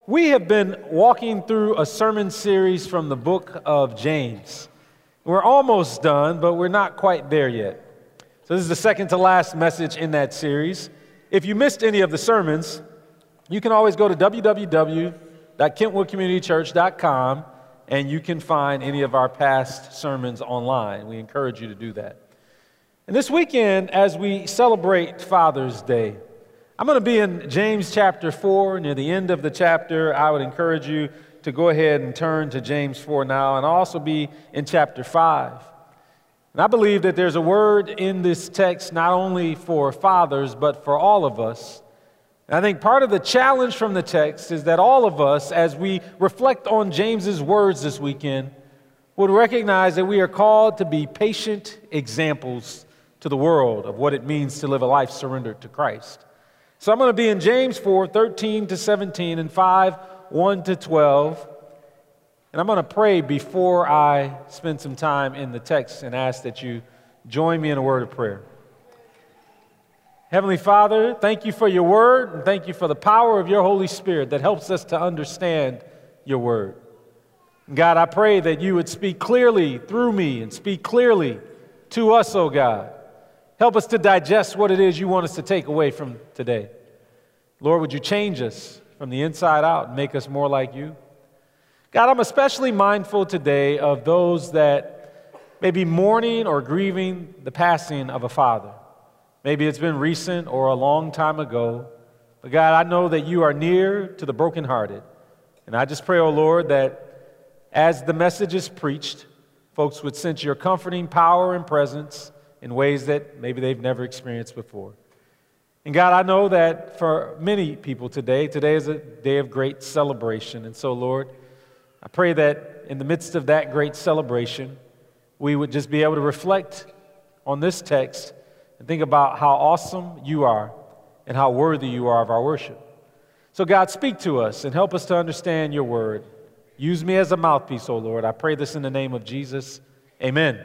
We have been walking through a sermon series from the book of James. We're almost done, but we're not quite there yet. So this is the second to last message in that series. If you missed any of the sermons, you can always go to www.kentwoodcommunitychurch.com and you can find any of our past sermons online. We encourage you to do that. And this weekend, as we celebrate Father's Day, I'm going to be in James chapter 4. Near the end of the chapter, I would encourage you to go ahead and turn to James 4 now, and I'll also be in chapter 5. And I believe that there's a word in this text not only for fathers, but for all of us. And I think part of the challenge from the text is that all of us, as we reflect on James's words this weekend, would recognize that we are called to be patient examples to the world of what it means to live a life surrendered to Christ. So I'm going to be in James 4, 13 to 17, and 5, 1 to 12. And I'm going to pray before I spend some time in the text and ask that you join me in a word of prayer. Heavenly Father, thank you for your word, and thank you for the power of your Holy Spirit that helps us to understand your word. God, I pray that you would speak clearly through me and speak clearly to us, oh God. Help us to digest what it is you want us to take away from today. Lord, would you change us from the inside out and make us more like you? God, I'm especially mindful today of those that may be mourning or grieving the passing of a father. Maybe it's been recent or a long time ago. But God, I know that you are near to the brokenhearted. And I just pray, oh Lord, that as the message is preached, folks would sense your comforting power and presence in ways that maybe they've never experienced before. And God, I know that for many people today is a day of great celebration. And so, Lord, I pray that in the midst of that great celebration, we would just be able to reflect on this text and think about how awesome you are and how worthy you are of our worship. So, God, speak to us and help us to understand your word. Use me as a mouthpiece, O Lord. I pray this in the name of Jesus. Amen.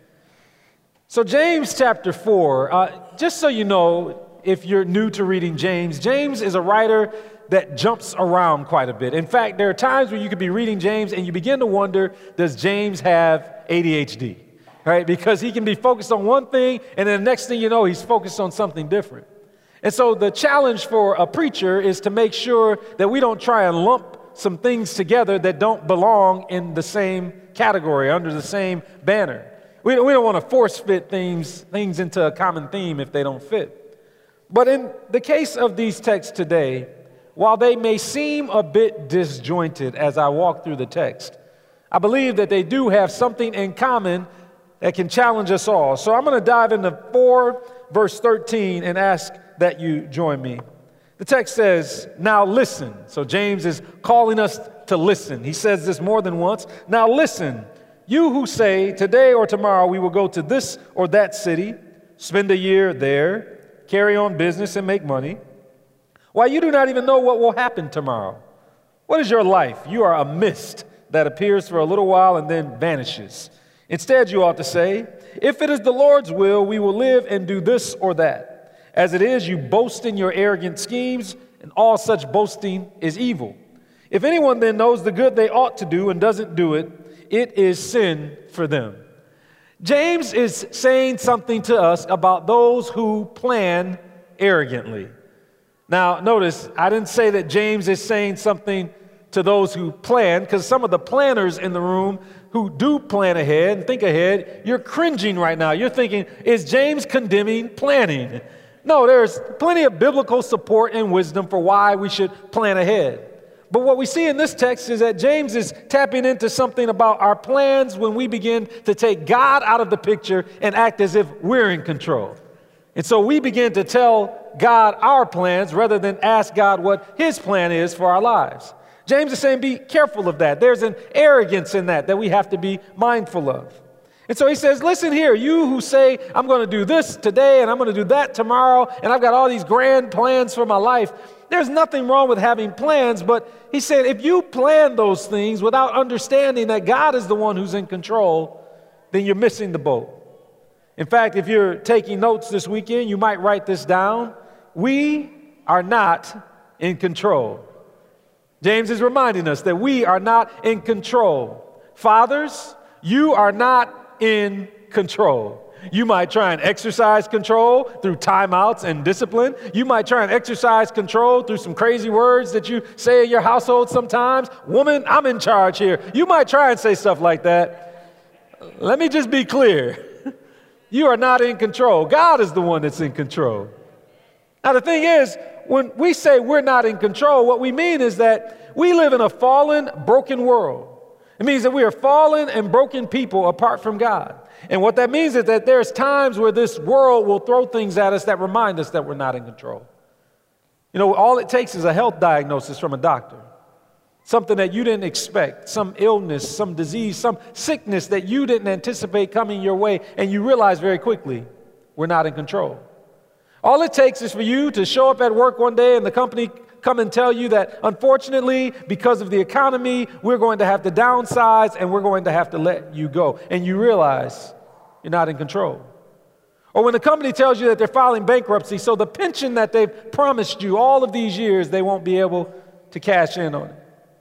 So James chapter 4, just so you know, if you're new to reading James, James is a writer that jumps around quite a bit. In fact, there are times where you could be reading James and you begin to wonder, does James have ADHD? Right? Because he can be focused on one thing and then the next thing you know, he's focused on something different. And so the challenge for a preacher is to make sure that we don't try and lump some things together that don't belong in the same category, under the same banner. We don't want to force fit things into a common theme if they don't fit. But in the case of these texts today, while they may seem a bit disjointed as I walk through the text, I believe that they do have something in common that can challenge us all. So I'm going to dive into 4, verse 13, and ask that you join me. The text says, now listen. So James is calling us to listen. He says this more than once. Now listen. You who say, today or tomorrow we will go to this or that city, spend a year there, carry on business and make money, while you do not even know what will happen tomorrow. What is your life? You are a mist that appears for a little while and then vanishes. Instead, you ought to say, if it is the Lord's will, we will live and do this or that. As it is, you boast in your arrogant schemes, and all such boasting is evil. If anyone then knows the good they ought to do and doesn't do it, it is sin for them. James is saying something to us about those who plan arrogantly. Now, notice, I didn't say that James is saying something to those who plan, because some of the planners in the room who do plan ahead and think ahead, you're cringing right now. You're thinking, is James condemning planning? No, there's plenty of biblical support and wisdom for why we should plan ahead. But what we see in this text is that James is tapping into something about our plans when we begin to take God out of the picture and act as if we're in control. And so we begin to tell God our plans rather than ask God what his plan is for our lives. James is saying be careful of that. There's an arrogance in that we have to be mindful of. And so he says, listen here, you who say, I'm going to do this today and I'm going to do that tomorrow and I've got all these grand plans for my life. There's nothing wrong with having plans, but he said, if you plan those things without understanding that God is the one who's in control, then you're missing the boat. In fact, if you're taking notes this weekend, you might write this down. We are not in control. James is reminding us that we are not in control. Fathers, you are not in control. You might try and exercise control through timeouts and discipline. You might try and exercise control through some crazy words that you say in your household sometimes. Woman, I'm in charge here. You might try and say stuff like that. Let me just be clear. You are not in control. God is the one that's in control. Now, the thing is, when we say we're not in control, what we mean is that we live in a fallen, broken world. It means that we are fallen and broken people apart from God. And what that means is that there's times where this world will throw things at us that remind us that we're not in control. You know, all it takes is a health diagnosis from a doctor, something that you didn't expect, some illness, some disease, some sickness that you didn't anticipate coming your way, and you realize very quickly we're not in control. All it takes is for you to show up at work one day and the company come and tell you that, unfortunately, because of the economy, we're going to have to downsize and we're going to have to let you go. And you realize you're not in control. Or when the company tells you that they're filing bankruptcy, so the pension that they've promised you all of these years, they won't be able to cash in on it.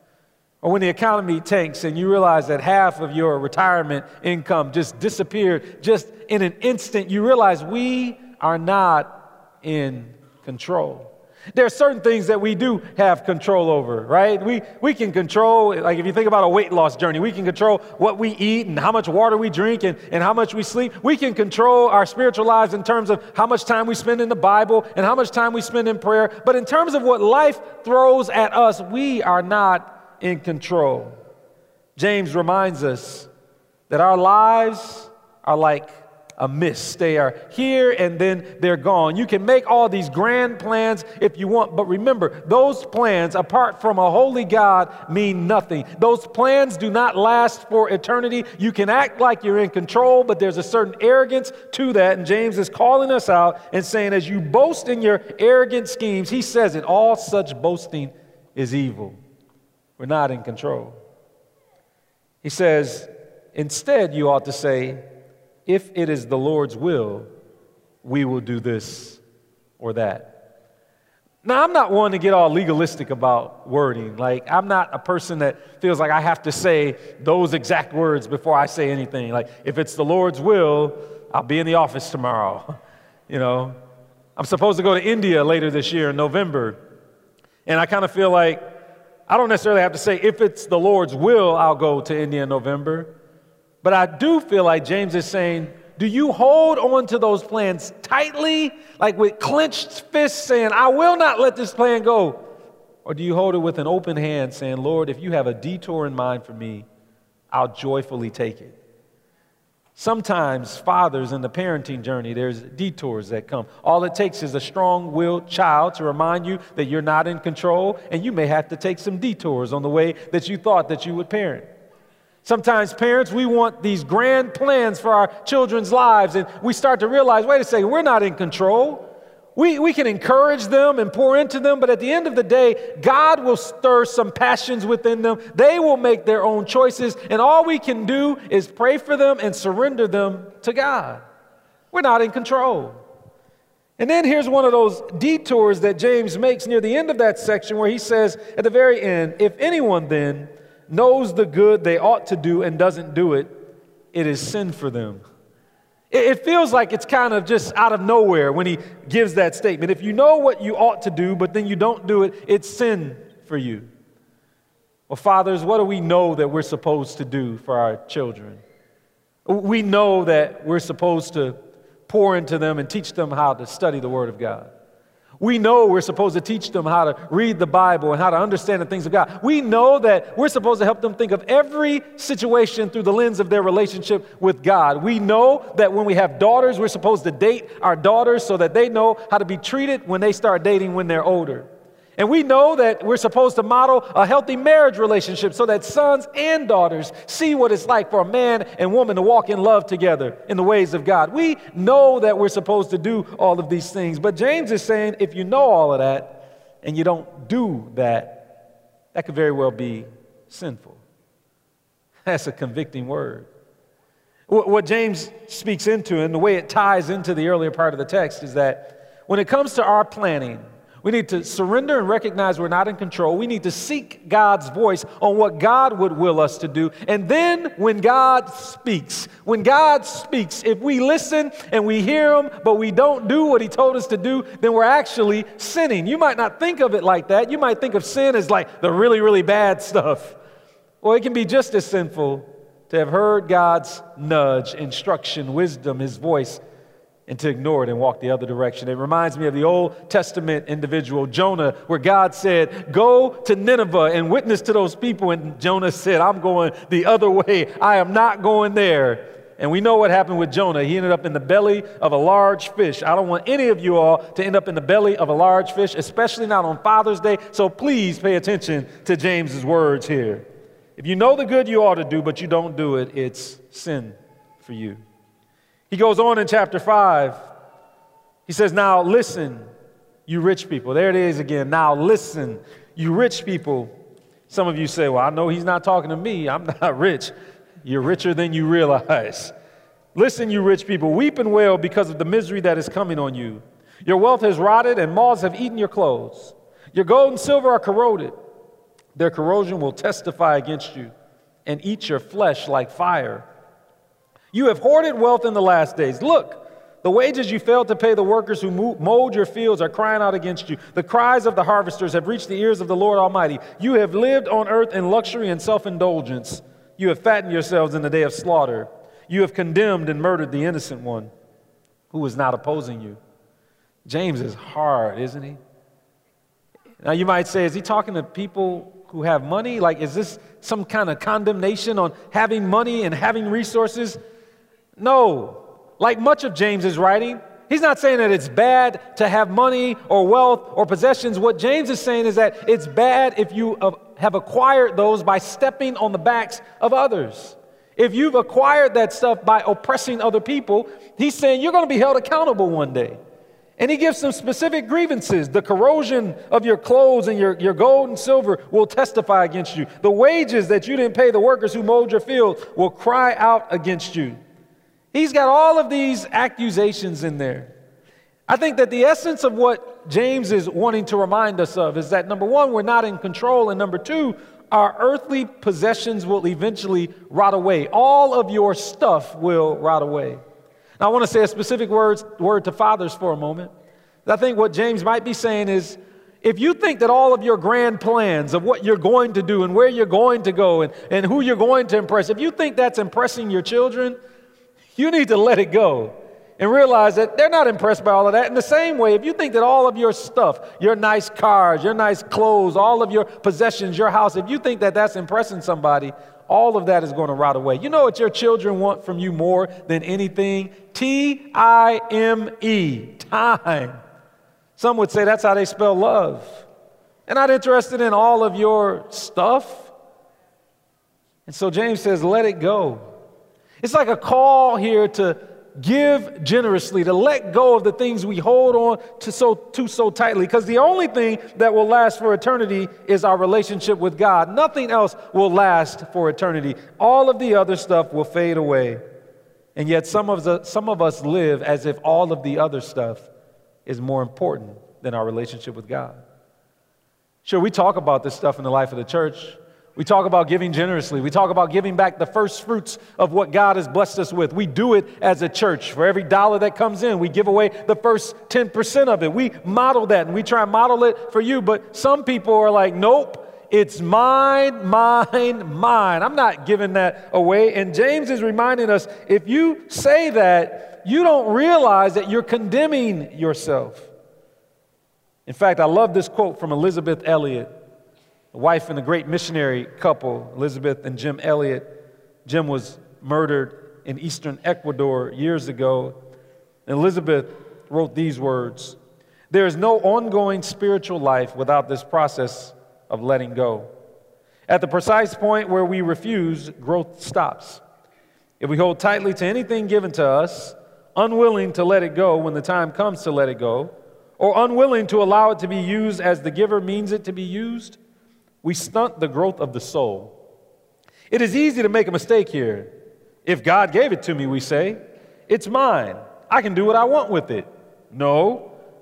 Or when the economy tanks and you realize that half of your retirement income just disappeared just in an instant, you realize we are not in control. There are certain things that we do have control over, right? We can control, like if you think about a weight loss journey, we can control what we eat and how much water we drink and how much we sleep. We can control our spiritual lives in terms of how much time we spend in the Bible and how much time we spend in prayer. But in terms of what life throws at us, we are not in control. James reminds us that our lives are like a mist. They are here and then they're gone. You can make all these grand plans if you want, but remember, those plans, apart from a holy God, mean nothing. Those plans do not last for eternity. You can act like you're in control, but there's a certain arrogance to that, and James is calling us out and saying, as you boast in your arrogant schemes, he says it, all such boasting is evil. We're not in control. He says, instead, you ought to say, if it is the Lord's will, we will do this or that. Now, I'm not one to get all legalistic about wording. Like, I'm not a person that feels like I have to say those exact words before I say anything. Like, if it's the Lord's will, I'll be in the office tomorrow. You know, I'm supposed to go to India later this year in November. And I kind of feel like I don't necessarily have to say, if it's the Lord's will, I'll go to India in November. But I do feel like James is saying, do you hold on to those plans tightly, like with clenched fists, saying, I will not let this plan go? Or do you hold it with an open hand, saying, Lord, if you have a detour in mind for me, I'll joyfully take it? Sometimes, fathers, in the parenting journey, there's detours that come. All it takes is a strong-willed child to remind you that you're not in control, and you may have to take some detours on the way that you thought that you would parent. Sometimes parents, we want these grand plans for our children's lives, and we start to realize, wait a second, we're not in control. We can encourage them and pour into them, but at the end of the day, God will stir some passions within them. They will make their own choices, and all we can do is pray for them and surrender them to God. We're not in control. And then here's one of those detours that James makes near the end of that section where he says at the very end, if anyone then knows the good they ought to do and doesn't do it, it is sin for them. It feels like it's kind of just out of nowhere when he gives that statement. If you know what you ought to do, but then you don't do it, it's sin for you. Well, fathers, what do we know that we're supposed to do for our children? We know that we're supposed to pour into them and teach them how to study the Word of God. We know we're supposed to teach them how to read the Bible and how to understand the things of God. We know that we're supposed to help them think of every situation through the lens of their relationship with God. We know that when we have daughters, we're supposed to date our daughters so that they know how to be treated when they start dating when they're older. And we know that we're supposed to model a healthy marriage relationship so that sons and daughters see what it's like for a man and woman to walk in love together in the ways of God. We know that we're supposed to do all of these things. But James is saying if you know all of that and you don't do that, that could very well be sinful. That's a convicting word. What James speaks into and the way it ties into the earlier part of the text is that when it comes to our planning, We need to surrender and recognize we're not in control. We need to seek God's voice on what God would will us to do. And then when God speaks, if we listen and we hear him, but we don't do what he told us to do, then we're actually sinning. You might not think of it like that. You might think of sin as like the really, really bad stuff. Well, it can be just as sinful to have heard God's nudge, instruction, wisdom, his voice, and to ignore it and walk the other direction. It reminds me of the Old Testament individual, Jonah, where God said, go to Nineveh and witness to those people. And Jonah said, I'm going the other way. I am not going there. And we know what happened with Jonah. He ended up in the belly of a large fish. I don't want any of you all to end up in the belly of a large fish, especially not on Father's Day. So please pay attention to James's words here. If you know the good you ought to do, but you don't do it, it's sin for you. He goes on in chapter 5. He says, now listen, you rich people. There it is again. Now listen, you rich people. Some of you say, well, I know he's not talking to me. I'm not rich. You're richer than you realize. Listen, you rich people, weep and wail because of the misery that is coming on you. Your wealth has rotted and moths have eaten your clothes. Your gold and silver are corroded. Their corrosion will testify against you and eat your flesh like fire. You have hoarded wealth in the last days. Look, the wages you failed to pay the workers who mowed your fields are crying out against you. The cries of the harvesters have reached the ears of the Lord Almighty. You have lived on earth in luxury and self-indulgence. You have fattened yourselves in the day of slaughter. You have condemned and murdered the innocent one who is not opposing you. James is hard, isn't he? Now you might say, is he talking to people who have money? Like, is this some kind of condemnation on having money and having resources? No. Like much of James's writing, he's not saying that it's bad to have money or wealth or possessions. What James is saying is that it's bad if you have acquired those by stepping on the backs of others. If you've acquired that stuff by oppressing other people, he's saying you're going to be held accountable one day. And he gives some specific grievances. The corrosion of your clothes and your gold and silver will testify against you. The wages that you didn't pay the workers who mowed your field will cry out against you. He's got all of these accusations in there. I think that the essence of what James is wanting to remind us of is that, number one, we're not in control, and number two, our earthly possessions will eventually rot away. All of your stuff will rot away. Now, I want to say a specific word to fathers for a moment. I think what James might be saying is, if you think that all of your grand plans of what you're going to do and where you're going to go and who you're going to impress, if you think that's impressing your children, you need to let it go and realize that they're not impressed by all of that. In the same way, if you think that all of your stuff, your nice cars, your nice clothes, all of your possessions, your house, if you think that that's impressing somebody, all of that is going to rot away. You know what your children want from you more than anything? T-I-M-E, time. Some would say that's how they spell love. They're not interested in all of your stuff. And so James says, let it go. It's like a call here to give generously, to let go of the things we hold on to so tightly, because the only thing that will last for eternity is our relationship with God. Nothing else will last for eternity. All of the other stuff will fade away. And yet some of us live as if all of the other stuff is more important than our relationship with God. Sure, we talk about this stuff in the life of the church. We talk about giving generously. We talk about giving back the first fruits of what God has blessed us with. We do it as a church. For every dollar that comes in, we give away the first 10% of it. We model that, and we try and model it for you. But some people are like, nope, it's mine, mine, mine. I'm not giving that away. And James is reminding us, if you say that, you don't realize that you're condemning yourself. In fact, I love this quote from Elisabeth Elliot, the wife and a great missionary couple, Elizabeth and Jim Elliot. Jim was murdered in eastern Ecuador years ago. And Elizabeth wrote these words: there is no ongoing spiritual life without this process of letting go. At the precise point where we refuse, growth stops. If we hold tightly to anything given to us, unwilling to let it go when the time comes to let it go, or unwilling to allow it to be used as the giver means it to be used, we stunt the growth of the soul. It is easy to make a mistake here. If God gave it to me, we say, it's mine. I can do what I want with it. No,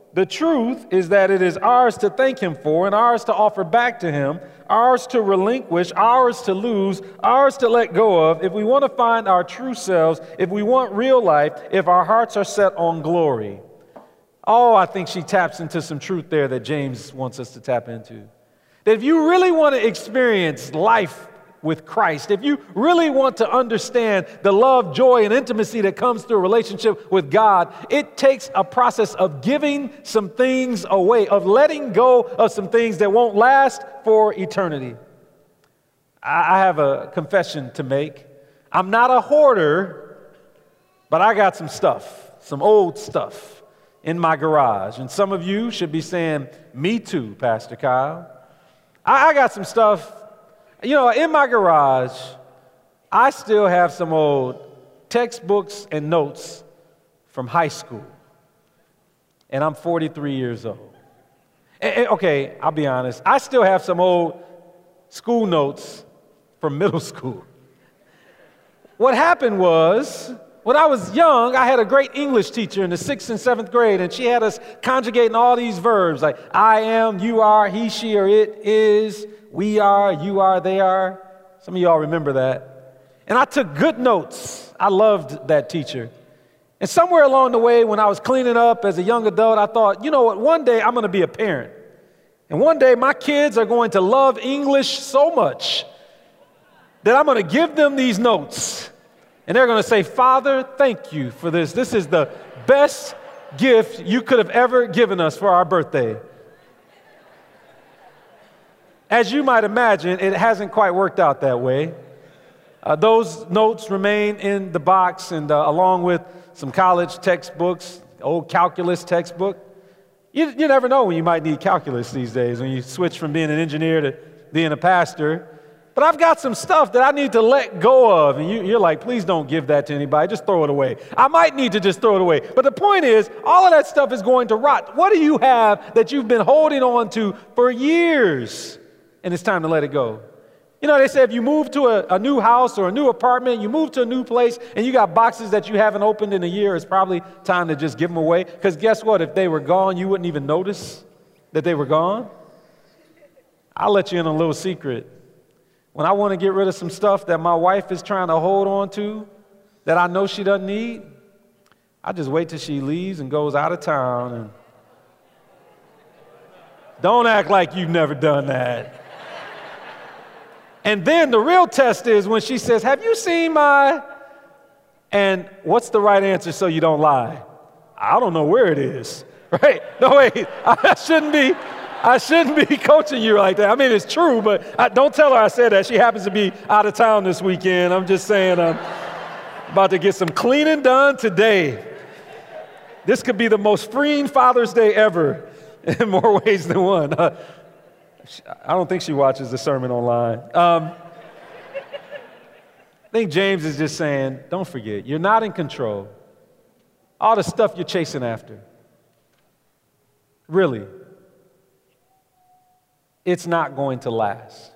The truth is that it is ours to thank him for and ours to offer back to him, ours to relinquish, ours to lose, ours to let go of if we want to find our true selves, if we want real life, if our hearts are set on glory. Oh, I think she taps into some truth there that James wants us to tap into. That if you really want to experience life with Christ, if you really want to understand the love, joy, and intimacy that comes through a relationship with God, it takes a process of giving some things away, of letting go of some things that won't last for eternity. I have a confession to make. I'm not a hoarder, but I got some stuff, some old stuff in my garage. And some of you should be saying, me too, Pastor Kyle. I got some stuff. You know, in my garage, I still have some old textbooks and notes from high school. And I'm 43 years old. Okay, I'll be honest. I still have some old school notes from middle school. What happened was, when I was young, I had a great English teacher in the 6th and 7th grade, and she had us conjugating all these verbs like I am, you are, he, she, or it is, we are, you are, they are. Some of y'all remember that. And I took good notes. I loved that teacher. And somewhere along the way, when I was cleaning up as a young adult, I thought, you know what, one day I'm going to be a parent. And one day my kids are going to love English so much that I'm going to give them these notes. And they're going to say, Father, thank you for this. This is the best gift you could have ever given us for our birthday. As you might imagine, it hasn't quite worked out that way. Those notes remain in the box, and along with some college textbooks, old calculus textbook. You never know when you might need calculus these days, when you switch from being an engineer to being a pastor. But I've got some stuff that I need to let go of. And you're like, please don't give that to anybody. Just throw it away. I might need to just throw it away. But the point is, all of that stuff is going to rot. What do you have that you've been holding on to for years? And it's time to let it go. You know, they say if you move to a new house or a new apartment, you move to a new place, and you got boxes that you haven't opened in a year, it's probably time to just give them away. Because guess what? If they were gone, you wouldn't even notice that they were gone. I'll let you in a little secret. When I want to get rid of some stuff that my wife is trying to hold on to, that I know she doesn't need, I just wait till she leaves and goes out of town. And don't act like you've never done that. And then the real test is when she says, have you seen my... And what's the right answer so you don't lie? I don't know where it is, right? No, wait, I shouldn't be coaching you like that. I mean, it's true, but don't tell her I said that. She happens to be out of town this weekend. I'm just saying I'm about to get some cleaning done today. This could be the most freeing Father's Day ever in more ways than one. I don't think she watches the sermon online. I think James is just saying, don't forget, you're not in control. All the stuff you're chasing after, really, it's not going to last.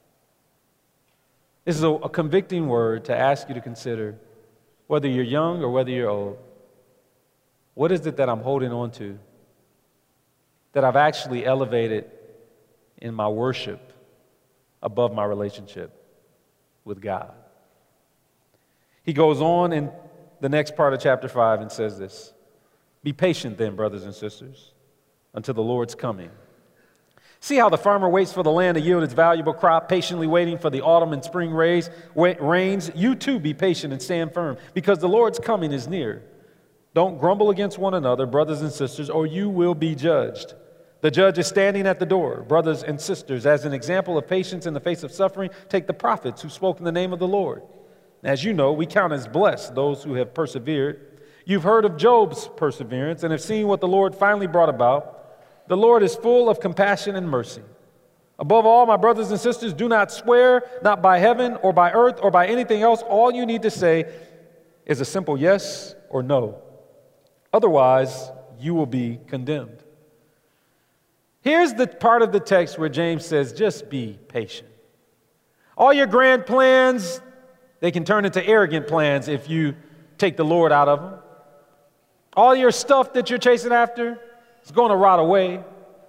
This is a convicting word to ask you to consider, whether you're young or whether you're old. What is it that I'm holding on to that I've actually elevated in my worship above my relationship with God? He goes on in the next part of chapter 5 and says this: be patient then, brothers and sisters, until the Lord's coming. See how the farmer waits for the land to yield its valuable crop, patiently waiting for the autumn and spring rains. You too be patient and stand firm, because the Lord's coming is near. Don't grumble against one another, brothers and sisters, or you will be judged. The judge is standing at the door. Brothers and sisters, as an example of patience in the face of suffering, take the prophets who spoke in the name of the Lord. As you know, we count as blessed those who have persevered. You've heard of Job's perseverance and have seen what the Lord finally brought about. The Lord is full of compassion and mercy. Above all, my brothers and sisters, do not swear, not by heaven or by earth or by anything else. All you need to say is a simple yes or no. Otherwise, you will be condemned. Here's the part of the text where James says, just be patient. All your grand plans, they can turn into arrogant plans if you take the Lord out of them. All your stuff that you're chasing after, It's going to rot away.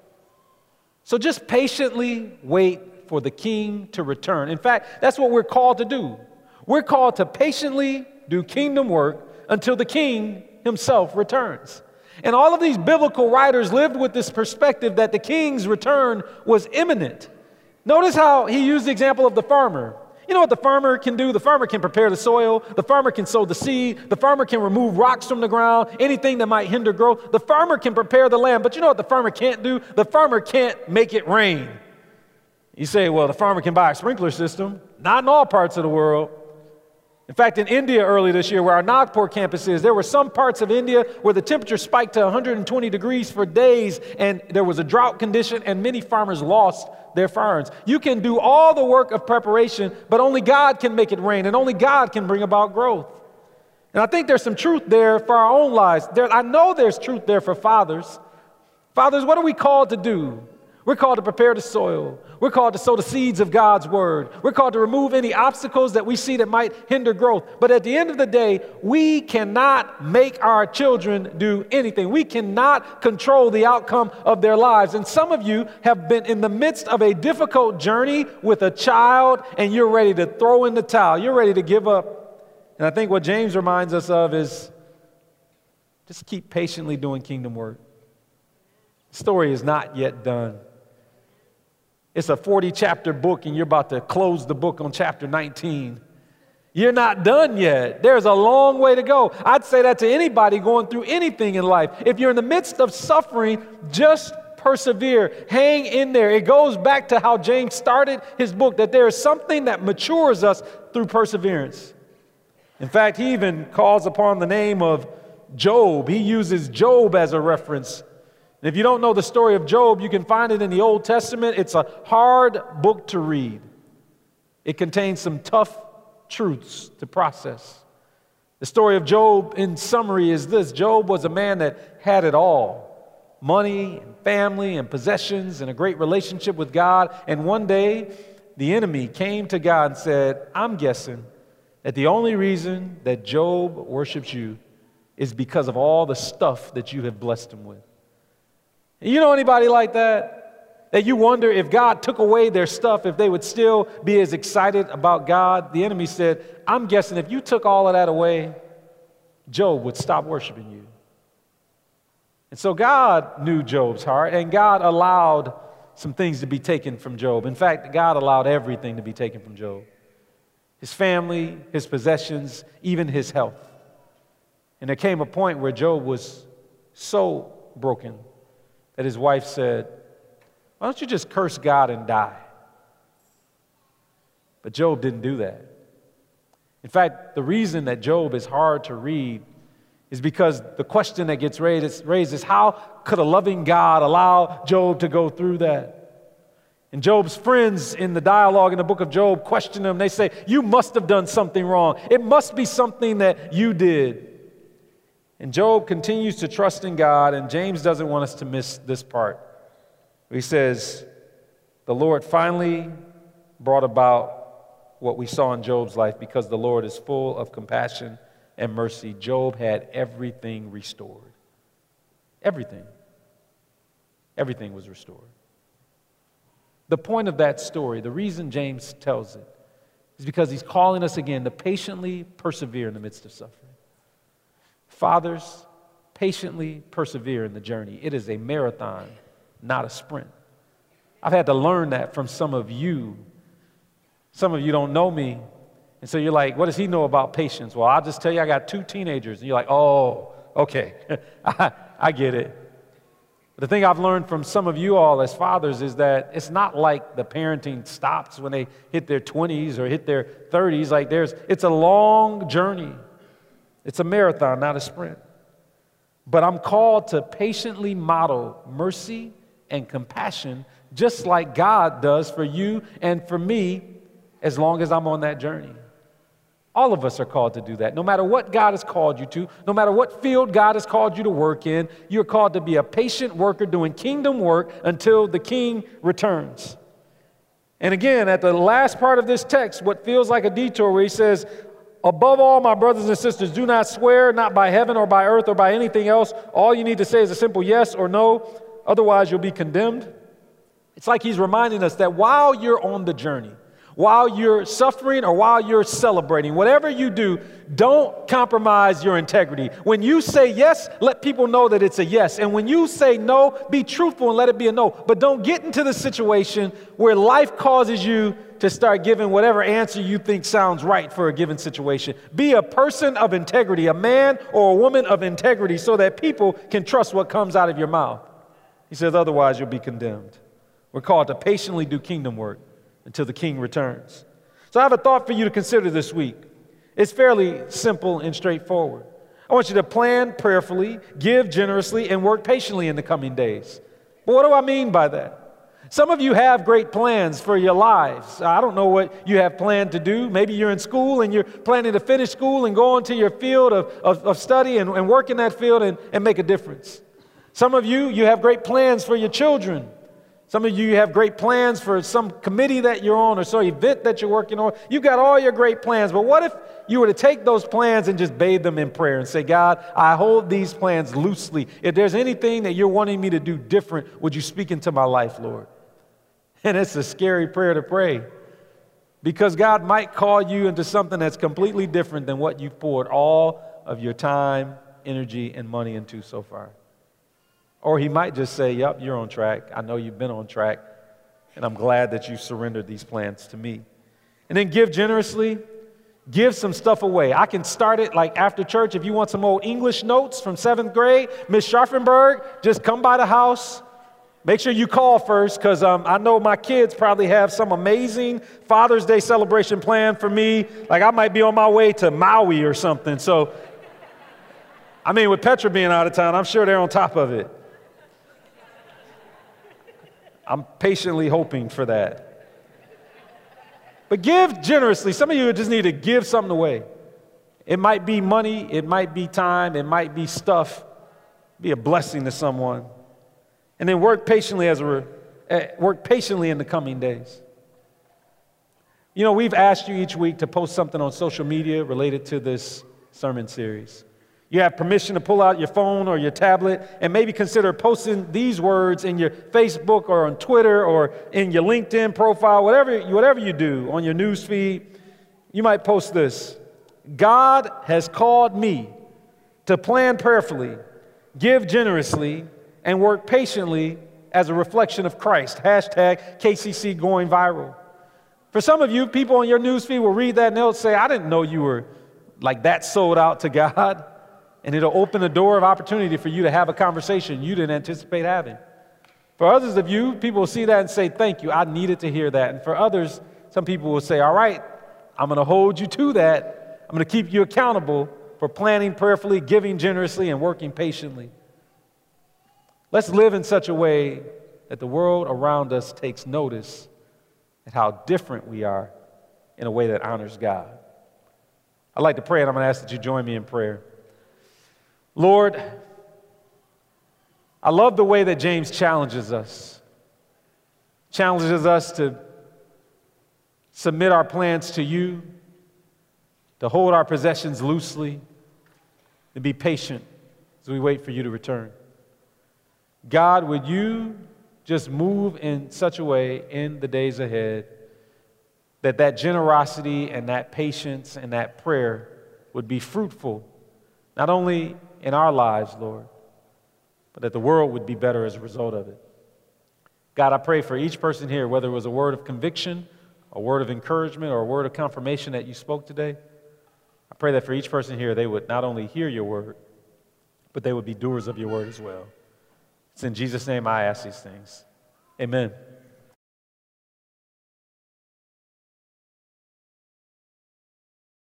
So just patiently wait for the king to return. In fact, that's what we're called to do. We're called to patiently do kingdom work until the king himself returns. And all of these biblical writers lived with this perspective that the king's return was imminent. Notice how he used the example of the farmer. You know what the farmer can do? The farmer can prepare the soil. The farmer can sow the seed. The farmer can remove rocks from the ground, anything that might hinder growth. The farmer can prepare the land. But you know what the farmer can't do? The farmer can't make it rain. You say, well, the farmer can buy a sprinkler system. Not in all parts of the world. In fact, in India early this year, where our Nagpur campus is, there were some parts of India where the temperature spiked to 120 degrees for days, and there was a drought condition, and many farmers lost their farms. You can do all the work of preparation, but only God can make it rain, and only God can bring about growth. And I think there's some truth there for our own lives. I know there's truth there for fathers. Fathers, what are we called to do? We're called to prepare the soil. We're called to sow the seeds of God's word. We're called to remove any obstacles that we see that might hinder growth. But at the end of the day, we cannot make our children do anything. We cannot control the outcome of their lives. And some of you have been in the midst of a difficult journey with a child, and you're ready to throw in the towel. You're ready to give up. And I think what James reminds us of is just keep patiently doing kingdom work. The story is not yet done. It's a 40-chapter book, and you're about to close the book on chapter 19. You're not done yet. There's a long way to go. I'd say that to anybody going through anything in life. If you're in the midst of suffering, just persevere. Hang in there. It goes back to how James started his book, that there is something that matures us through perseverance. In fact, he even calls upon the name of Job. He uses Job as a reference. And if you don't know the story of Job, you can find it in the Old Testament. It's a hard book to read. It contains some tough truths to process. The story of Job, in summary, is this. Job was a man that had it all. Money, and family, and possessions, and a great relationship with God. And one day, the enemy came to God and said, I'm guessing that the only reason that Job worships you is because of all the stuff that you have blessed him with. You know anybody like that? That you wonder if God took away their stuff, if they would still be as excited about God? The enemy said, I'm guessing if you took all of that away, Job would stop worshiping you. And so God knew Job's heart, and God allowed some things to be taken from Job. In fact, God allowed everything to be taken from Job. His family, his possessions, even his health. And there came a point where Job was so broken that his wife said, why don't you just curse God and die? But Job didn't do that. In fact, the reason that Job is hard to read is because the question that gets raised is how could a loving God allow Job to go through that? And Job's friends in the dialogue in the book of Job question him. They say, you must have done something wrong. It must be something that you did. And Job continues to trust in God, and James doesn't want us to miss this part. He says, the Lord finally brought about what we saw in Job's life because the Lord is full of compassion and mercy. Job had everything restored. Everything. Everything was restored. The point of that story, the reason James tells it, is because he's calling us again to patiently persevere in the midst of suffering. Fathers, patiently persevere in the journey. It is a marathon, not a sprint. I've had to learn that from some of you. Some of you don't know me, and so you're like, what does he know about patience? Well, I'll just tell you I got 2 teenagers, and you're like, oh, okay, I get it. But the thing I've learned from some of you all as fathers is that it's not like the parenting stops when they hit their 20s or hit their 30s. Like it's a long journey. It's a marathon, not a sprint. But I'm called to patiently model mercy and compassion just like God does for you and for me as long as I'm on that journey. All of us are called to do that. No matter what God has called you to, no matter what field God has called you to work in, you're called to be a patient worker doing kingdom work until the King returns. And again, at the last part of this text, what feels like a detour where he says, Above all, my brothers and sisters, do not swear, not by heaven or by earth or by anything else. All you need to say is a simple yes or no. Otherwise, you'll be condemned. It's like he's reminding us that while you're on the journey, while you're suffering or while you're celebrating, whatever you do, don't compromise your integrity. When you say yes, let people know that it's a yes. And when you say no, be truthful and let it be a no. But don't get into the situation where life causes you to start giving whatever answer you think sounds right for a given situation. Be a person of integrity, a man or a woman of integrity, so that people can trust what comes out of your mouth. He says, otherwise you'll be condemned. We're called to patiently do kingdom work until the king returns. So I have a thought for you to consider this week. It's fairly simple and straightforward. I want you to plan prayerfully, give generously, and work patiently in the coming days. But what do I mean by that? Some of you have great plans for your lives. I don't know what you have planned to do. Maybe you're in school and you're planning to finish school and go into your field of study and work in that field and make a difference. Some of you have great plans for your children. Some of you have great plans for some committee that you're on or some event that you're working on. You've got all your great plans, but what if you were to take those plans and just bathe them in prayer and say, God, I hold these plans loosely. If there's anything that you're wanting me to do different, would you speak into my life, Lord? And it's a scary prayer to pray because God might call you into something that's completely different than what you've poured all of your time, energy, and money into so far. Or he might just say, yep, you're on track. I know you've been on track, and I'm glad that you surrendered these plans to me. And then give generously. Give some stuff away. I can start it like after church. If you want some old English notes from 7th grade, Miss Scharfenberg, just come by the house. Make sure you call first because I know my kids probably have some amazing Father's Day celebration planned for me. Like I might be on my way to Maui or something. So, I mean, with Petra being out of town, I'm sure they're on top of it. I'm patiently hoping for that. But give generously. Some of you just need to give something away. It might be money, it might be time, it might be stuff. Be a blessing to someone. And then work patiently in the coming days. You know, we've asked you each week to post something on social media related to this sermon series. You have permission to pull out your phone or your tablet and maybe consider posting these words in your Facebook or on Twitter or in your LinkedIn profile, whatever you do on your news feed. You might post this. God has called me to plan prayerfully, give generously, and work patiently as a reflection of Christ. Hashtag KCC going viral. For some of you, people on your news feed will read that and they'll say, I didn't know you were like that sold out to God. And it'll open a door of opportunity for you to have a conversation you didn't anticipate having. For others of you, people will see that and say, thank you, I needed to hear that. And for others, some people will say, all right, I'm going to hold you to that. I'm going to keep you accountable for planning prayerfully, giving generously, and working patiently. Let's live in such a way that the world around us takes notice at how different we are in a way that honors God. I'd like to pray, and I'm going to ask that you join me in prayer. Lord, I love the way that James challenges us to submit our plans to you, to hold our possessions loosely, to be patient as we wait for you to return. God, would you just move in such a way in the days ahead that generosity and that patience and that prayer would be fruitful, not only in our lives, Lord, but that the world would be better as a result of it. God, I pray for each person here, whether it was a word of conviction, a word of encouragement, or a word of confirmation that you spoke today, I pray that for each person here, they would not only hear your word, but they would be doers of your word as well. It's in Jesus' name I ask these things. Amen.